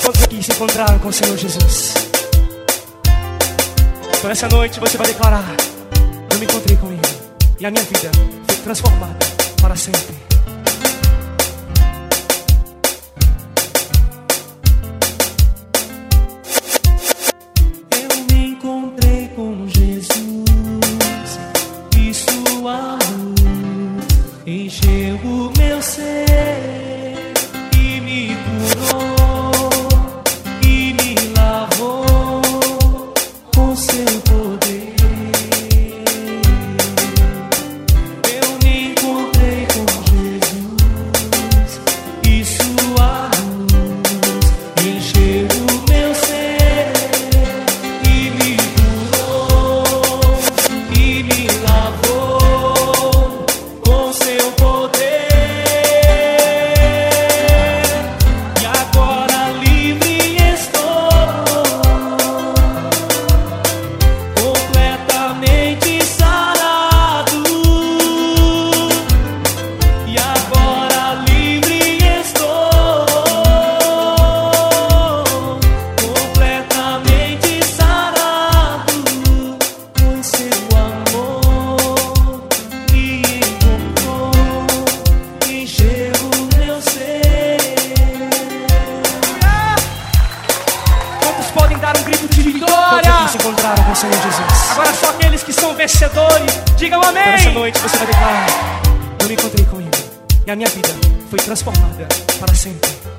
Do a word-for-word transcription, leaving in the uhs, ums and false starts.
Quantos aqui se encontraram com o Senhor Jesus? Então essa noite você vai declarar: eu me encontrei com Ele e a minha vida foi transformada para sempre. Eu me encontrei com Jesus e sua luz encheu o meu ser e me curou e me lavou com seu poder. Eu me encontrei com Jesus e sua luz encheu o meu ser e me curou e me lavou com seu poder. E agora livre estou, completamente sarado. E agora livre estou, completamente sarado, pois seu amor me encontrou, encheu o meu ser. Quantos podem dar um grito de vitória? Quantos aqui se encontraram com o Senhor Jesus? Agora só aqueles que são vencedores, digam Então essa amém. noite você vai declarar: eu me encontrei com Ele e a minha vida foi transformada para sempre.